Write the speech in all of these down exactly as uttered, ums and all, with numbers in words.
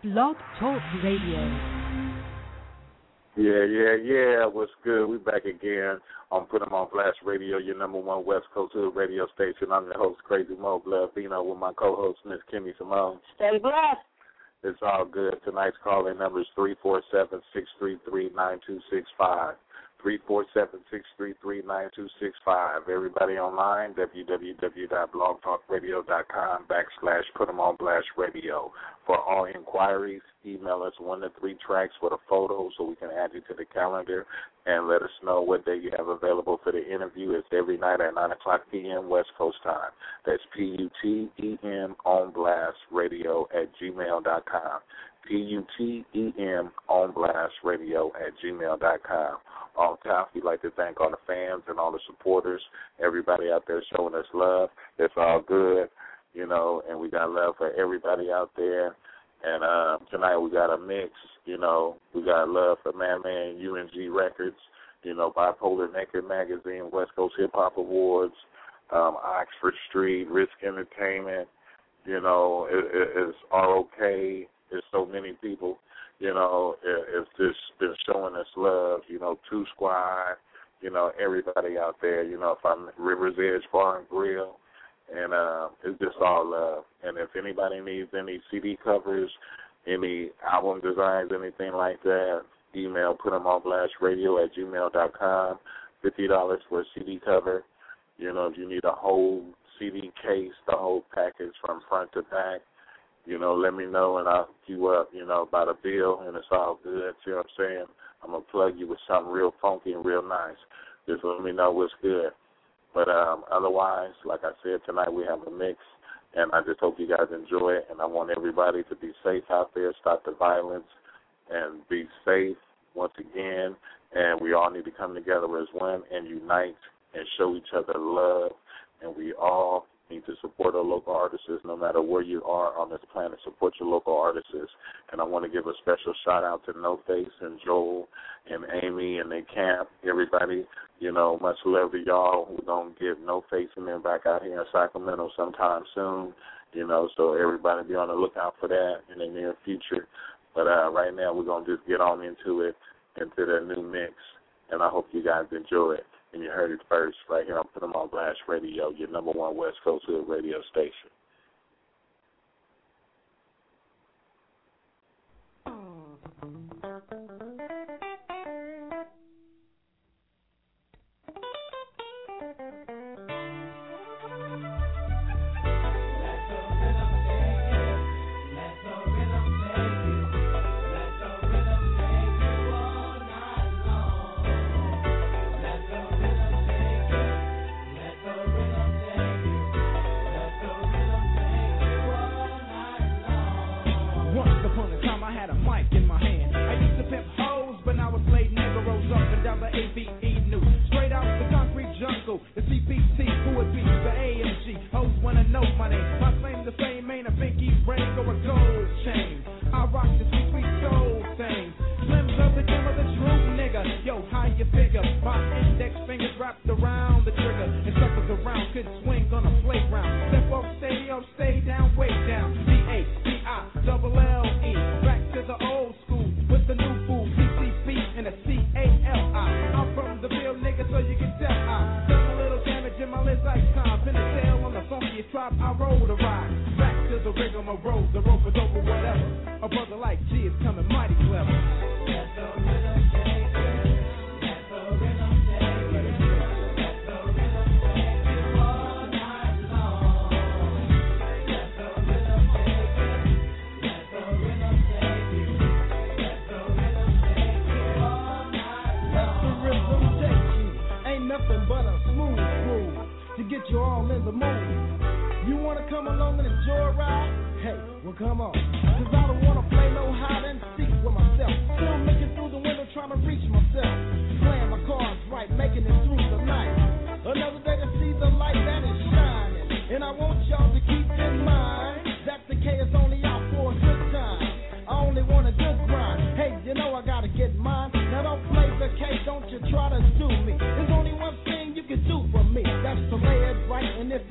Blog Talk Radio. Yeah, yeah, yeah. What's good? We back again on Put 'em on Blast Radio, your number one West Coast Hood radio station. I'm your host, Crazy Mo Blavino, with my co-host, Miss Kimmy Simone. Stay blessed. It's all good. Tonight's call-in number is three four seven, six three three, nine two six five. three four seven, six three three, nine two six five. Everybody online, www.blogtalkradio.com backslash put 'em on blast radio. For all inquiries, email us one to three tracks with a photo so we can add you to the calendar and let us know what day you have available for the interview. It's every night at nine o'clock p.m. West Coast time. That's P U T E M on blast radio at gmail dot com. P U T E M on blast radio at gmail dot com. On top, we'd like to thank all the fans and all the supporters, everybody out there showing us love. It's all good, you know, and we got love for everybody out there. And uh, tonight we got a mix, you know. We got love for Man Man, U N G Records, you know, Bipolar Naked Magazine, West Coast Hip Hop Awards, um, Oxford Street, Risk Entertainment, you know, it, it, it's R O K. There's so many people, you know, it, it's just been showing us love, you know, Two Squad, you know, everybody out there, you know, if I'm Rivers Edge Bar and Grill, and uh, it's just all love. And if anybody needs any C D covers, any album designs, anything like that, email put 'em on blast radio at gmail dot com, fifty dollars for a C D cover. You know, if you need a whole C D case, the whole package from front to back, you know, let me know and I'll hook you up, you know, by the bill, and it's all good. See what I'm saying? I'm going to plug you with something real funky and real nice. Just let me know what's good. But um, otherwise, like I said, tonight we have a mix, and I just hope you guys enjoy it, and I want everybody to be safe out there, stop the violence, and be safe once again, and we all need to come together as one and unite and show each other love, and we all need to support our local artists no matter where you are on this planet. Support your local artists. And I want to give a special shout-out to No Face and Joel and Amy and their camp, everybody. You know, much love to y'all. We're going to get No Face and them back out here in Sacramento sometime soon, you know, so everybody be on the lookout for that in the near future. But uh, right now we're going to just get on into it, into the new mix, and I hope you guys enjoy it. And you heard it first right here on Put 'em on Blast Radio, your number one West Coast Hood radio station.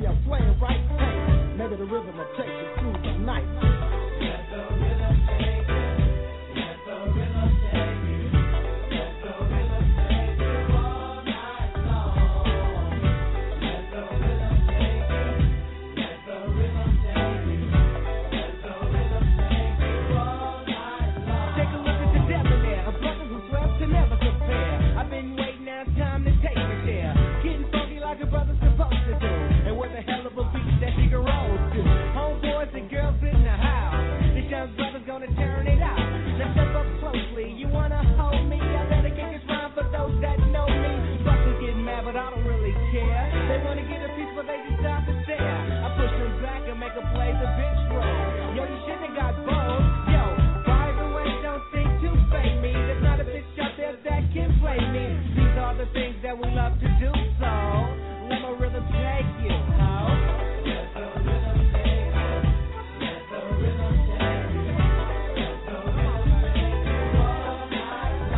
Maybe the rhythm will take you through the night. Let the rhythm take you. cause brother's gonna turn it out. Now step up closely, you wanna hold me? I better get this rhyme for those that know me. Buckers get mad, but I don't really care. They wanna get a piece, but they just stop and stare. I push them back and make a play the bitch roll. Yo, you shouldn't have got bold. Yo, by the way, don't think to fake me. There's not a bitch out there that can play me. These are the things that we love to do, so let my rhythm take you, ho. Let the rhythm take you. Let the rhythm take you. Let the rhythm take you.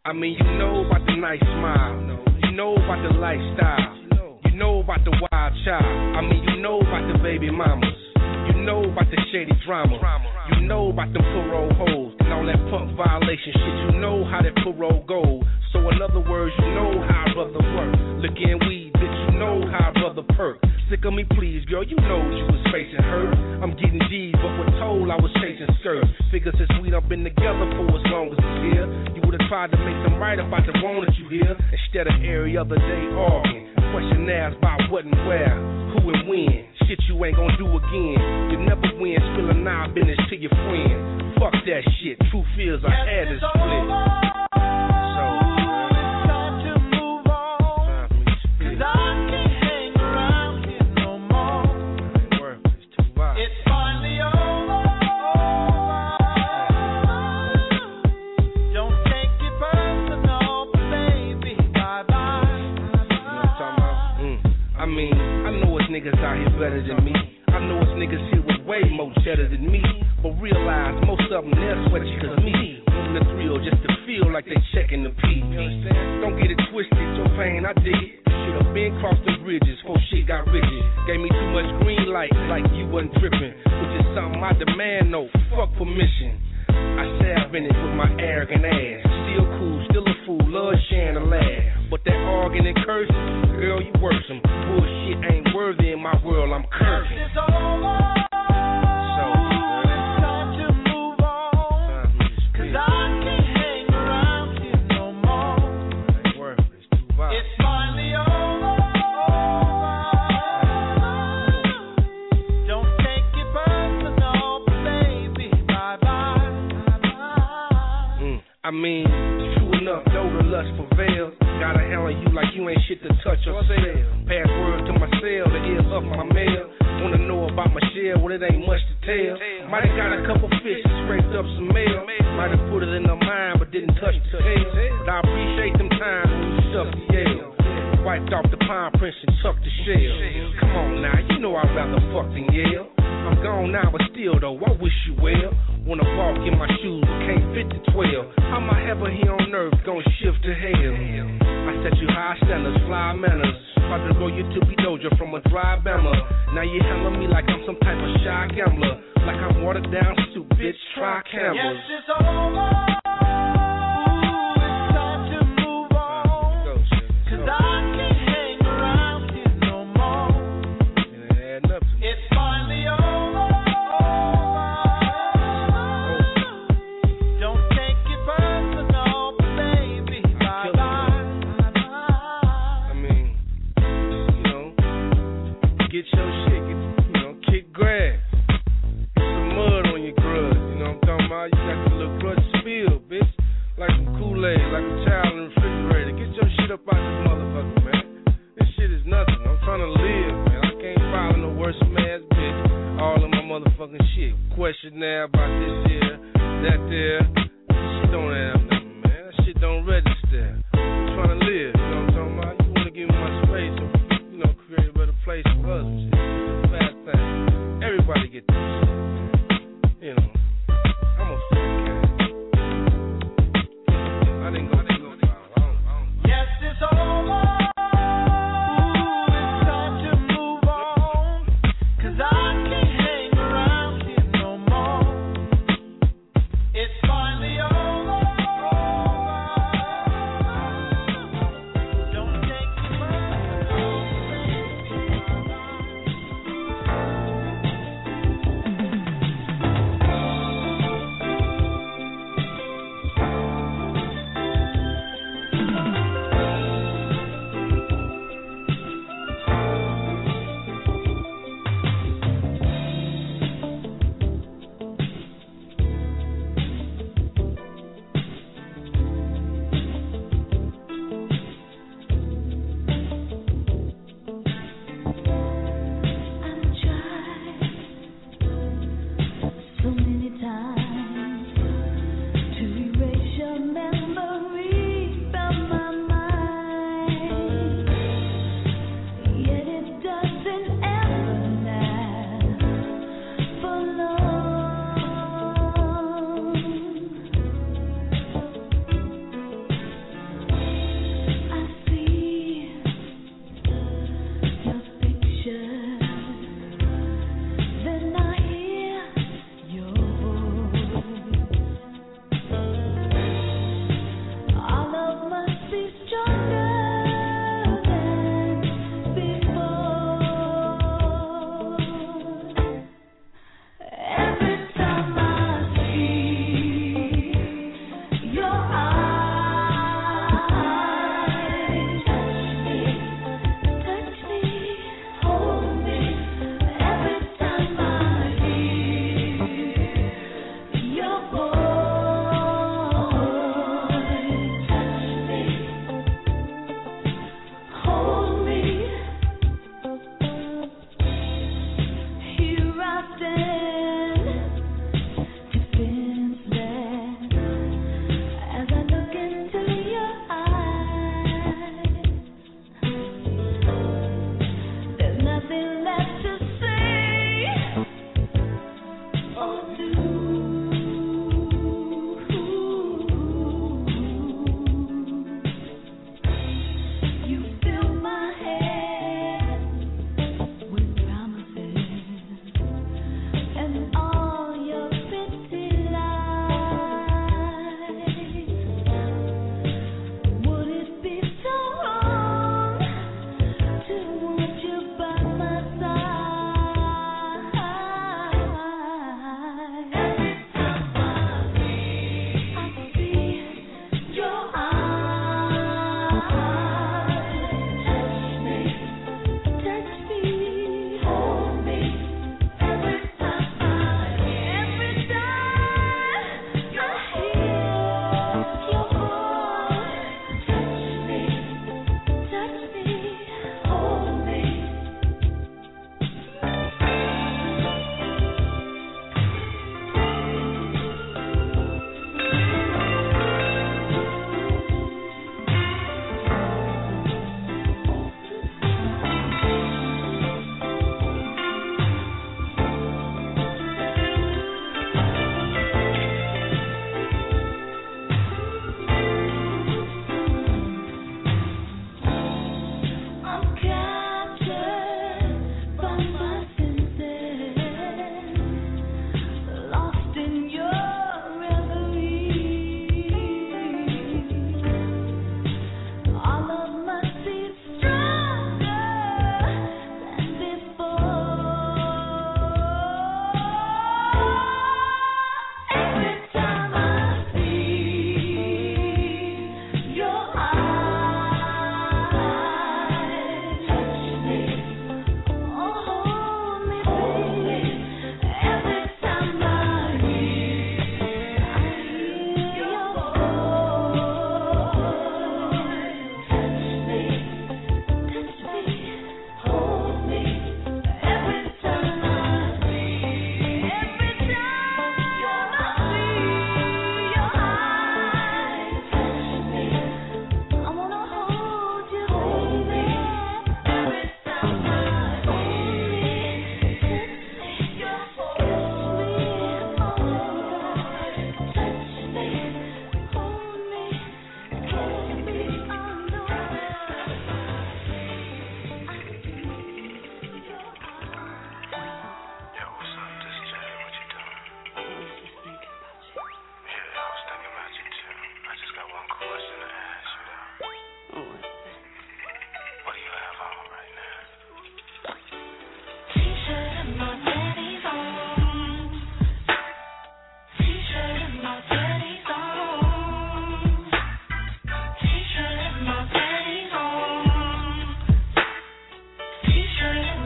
I mean, you know about the nice smile, you know about the lifestyle, you know about the wild child. I mean, you know about the baby mamas, you know about the shady drama, you know about them parole hoes and all that punk violation shit. You know how that parole goes. So in other words, you know how a brother work. Look in weed, bitch, you know how a brother perk. Sick of me, please, girl, you know you was facing hurt. I'm getting G's, but was told I was chasing skirts. Figure since we done been together for as long as it's here, you would've tried to make them right about the wrong that you hear, instead of every other day arguing. Question asked about what and where, who and when. Shit you ain't gonna do again. You never win, spilling our business to your friends. Fuck that shit, truth is I had to split. Niggas out here better than me. I know it's niggas here with way more cheddar than me, but realize most of them they're sweaty cause me. Want the thrill just to feel like they checking the P. Don't get it twisted, your pain I dig it. Should've been crossed the bridges before shit got rigid. Gave me too much green light like you wasn't tripping, which is something I demand, no fuck permission. I stab in it with my arrogant ass. Still cool, still a fool, love sharing a laugh. But that arguing and cursing, girl, you worse them. Bullshit ain't worthy in my world, I'm cursing. It's over. So, it's time to move on. Cause I can't hang around here no more. It ain't worth it, it's too violent. It's finally over. Don't take it personal, baby, bye bye. Mm, I mean, true enough, though the lust prevails. Gotta handle you like you ain't shit to touch or sell. Pass word to my cell, the ears up my mail. Wanna know about my share, well it ain't much to tell. Might've got a couple fish and scraped up some mail. Might've put it in her mind but didn't touch the tail. But I appreciate them times when you shuck the yell. Wiped off the pine prints and tucked the shell. Come on now, you know I'd rather fuck than yell. I'm gone now but still though, I wish you well. Wanna walk in my shoes but can't fit the twelve. How my heaven here on earth gon' shift to hell? I set you high standards, fly manners. About to grow you to be doja from a dry Bama. Now you handle me like I'm some type of shy gambler. Like I'm watered down soup, bitch, try cameras. Yes, it's over. Question now about this here, that there. Shit don't have nothing, man. That shit don't register. I'm trying to live, you know what I'm talking about? You want to give me my space, so, you know, create a better place for us. Shit. It's a fast thing. Everybody get this shit, man. You know, I'm a fan cat. I didn't go, I didn't go far. I don't, I don't. Yes, it's over. It's time to move on. Cause I can't hang around here. It's finally over. Don't take it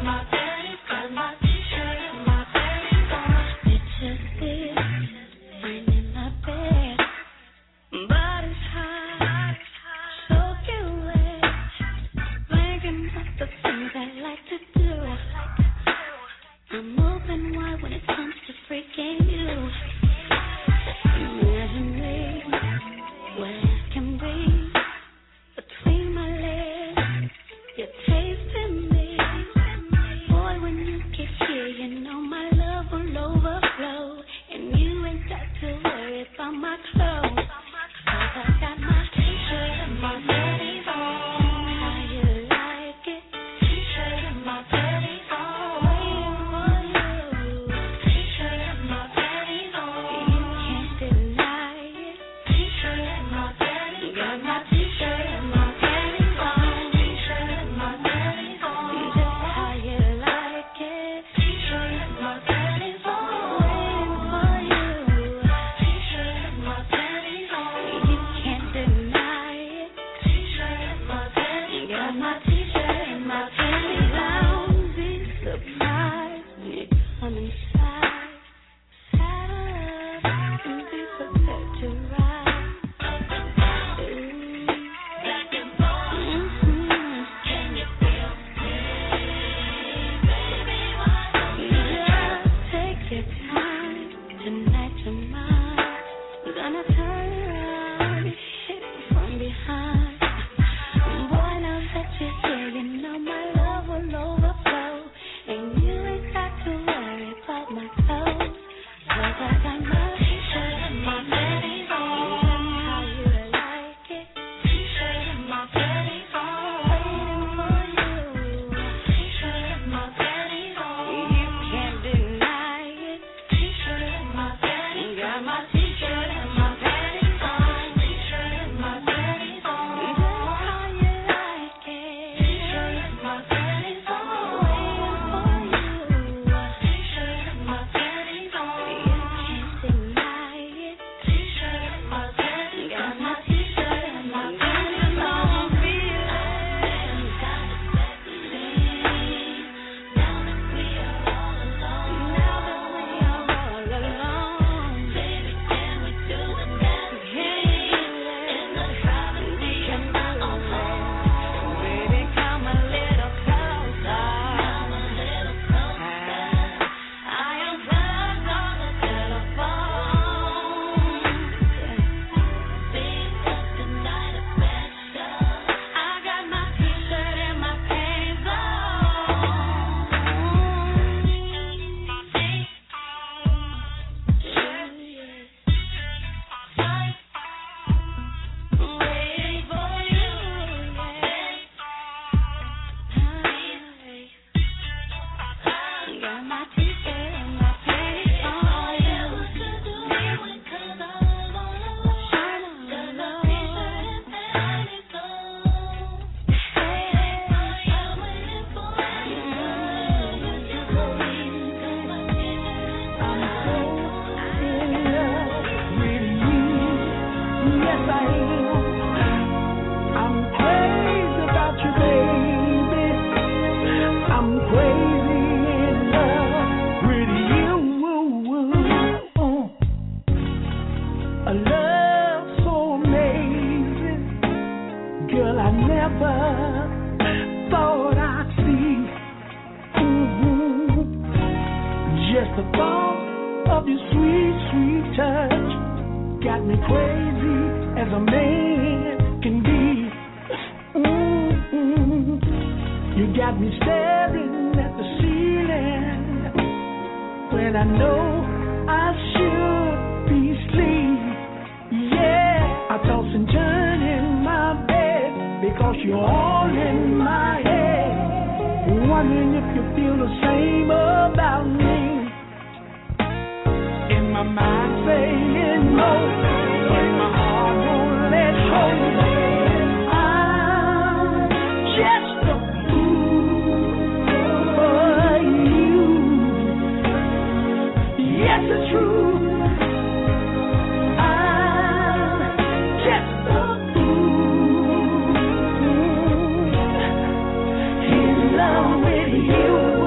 You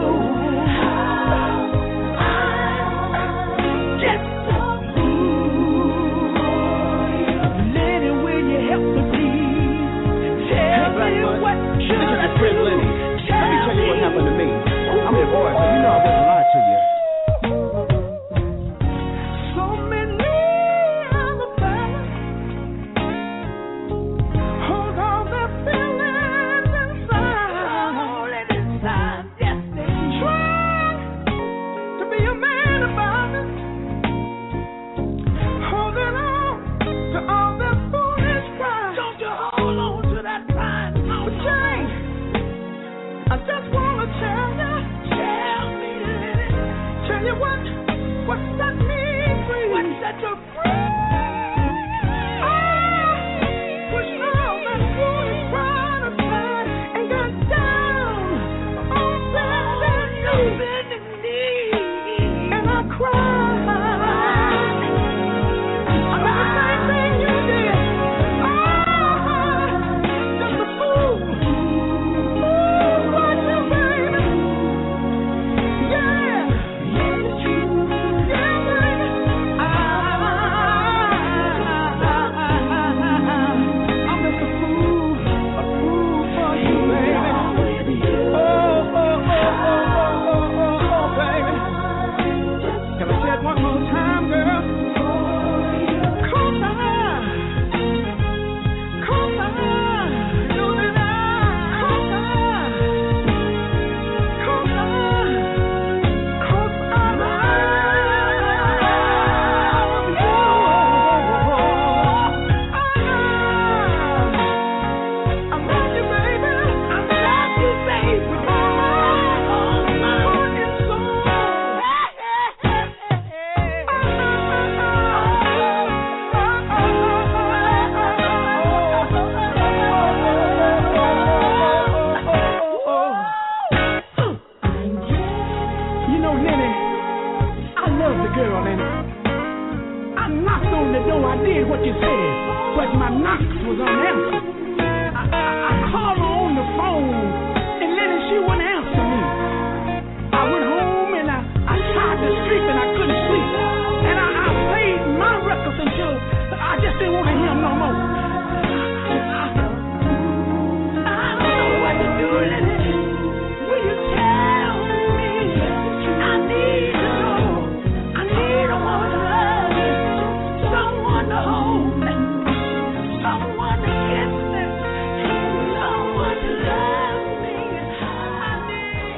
Lenny, I love the girl, Lenny. I knocked on the door, I did what you said, but my knock was unanswered. I, I, I called her on the phone, and Lenny, she wouldn't answer me. I went home and I, I tried to sleep and I couldn't sleep. And I, I played my records until I just didn't want to hear them no more. I, I don't know what to do, Lenny. Will you tell me? I need to know. I need a woman to love me, someone to hold me, someone to kiss me, someone to love me. I need.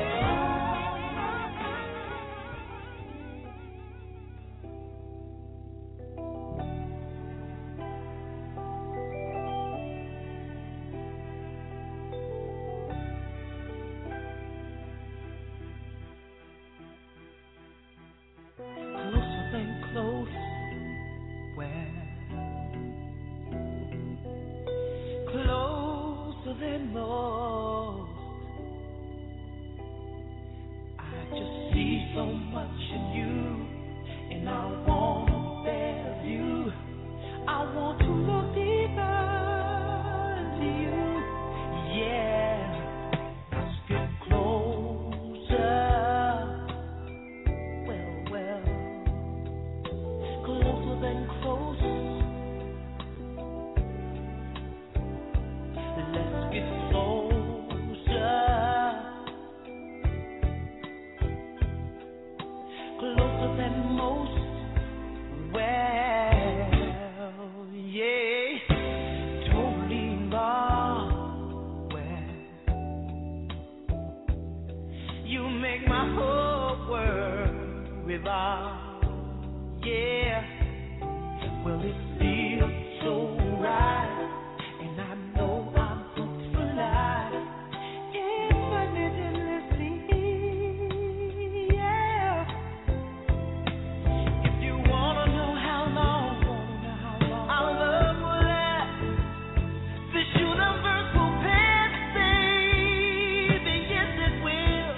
Closer than close, where closer than most. I just see so much in you, and I want a better view. I want to look deeper into you. Yeah, let's get closer. Well, well, closer than close. Let's get closer. Closer than most. Well, yeah, totally involved. Well, you make my whole world revolve. Yeah, well, it feels so right, and I know I'm hooked for life. If I didn't listen, yeah. If you wanna know how long our love will last, this universe will pass, baby, yes it will.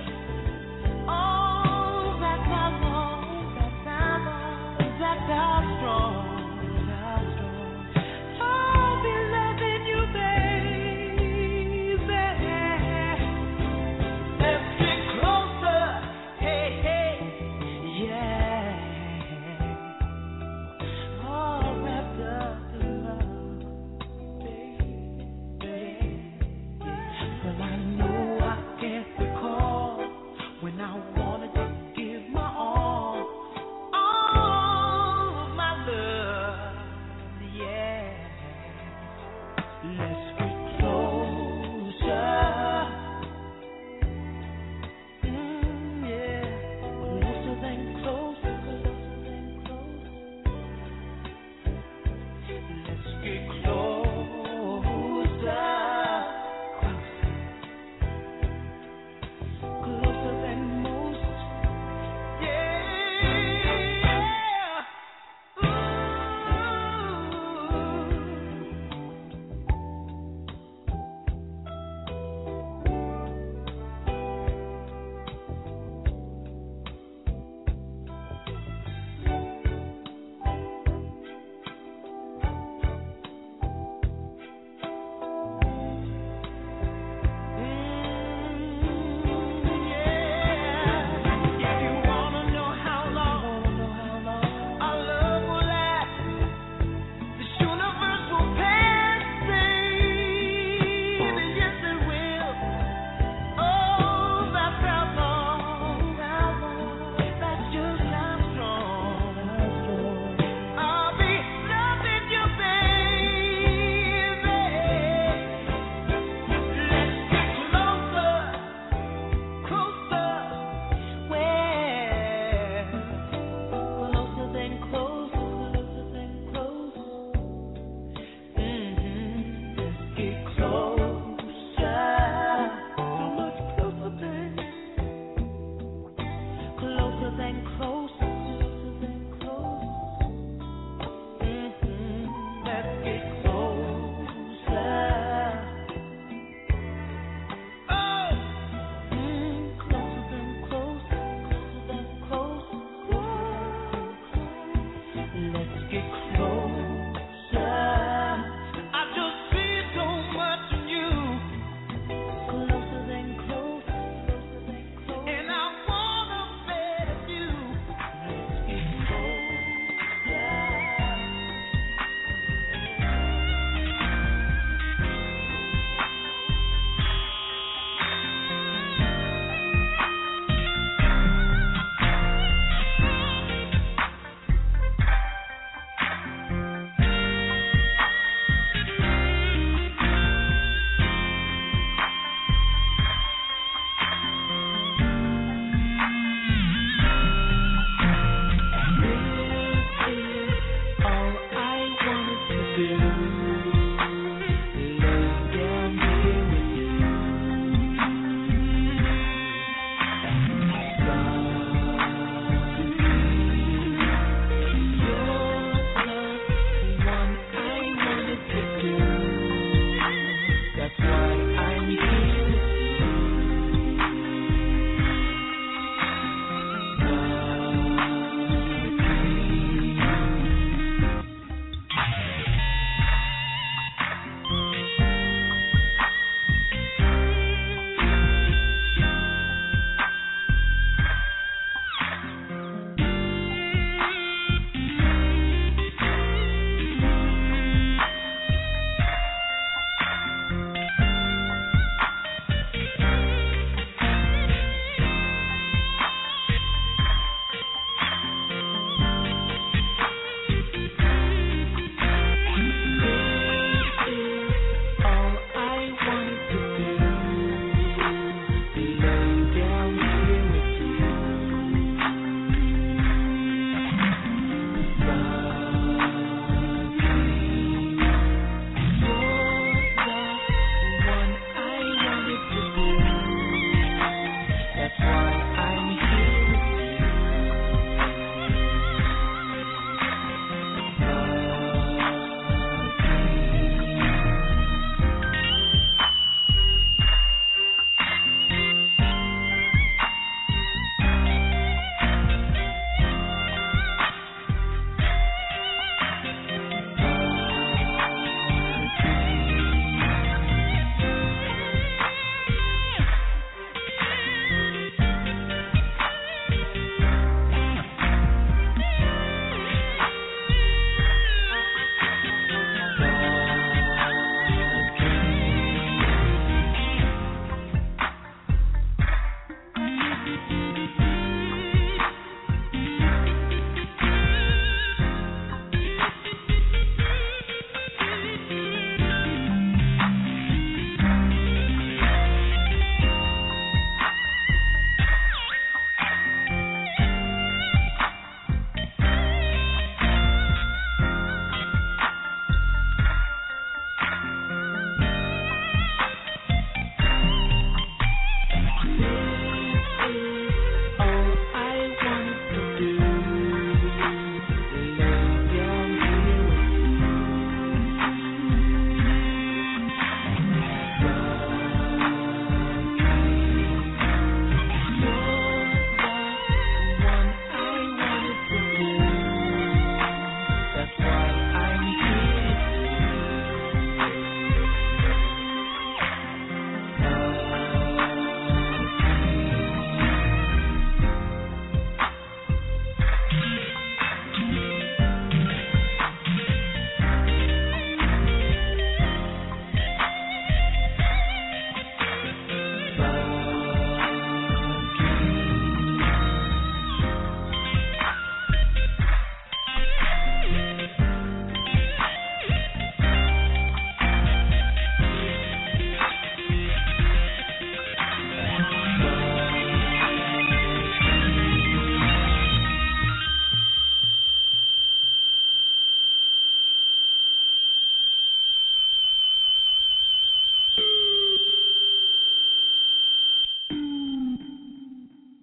Oh, that's how long, that's how long, that's how strong, how strong. I'll be loving you, baby. Let's get closer, hey, hey, yeah. All wrapped up in love, baby. Well, I know I can't recall when I wanted to give my all, all of my love, yeah. Let's get closer, mm, yeah, closer than close, closer than close. Let's get closer, closer than most. Yeah. If you wanna know how long our love will last, this universe will pass, baby, yes it will. Oh, that's how long, that's just how strong. I'll be loving you, baby. Let's get closer, closer, well, closer than close, closer than close. Mm-hmm. Let's get closer, so much closer than, closer than close.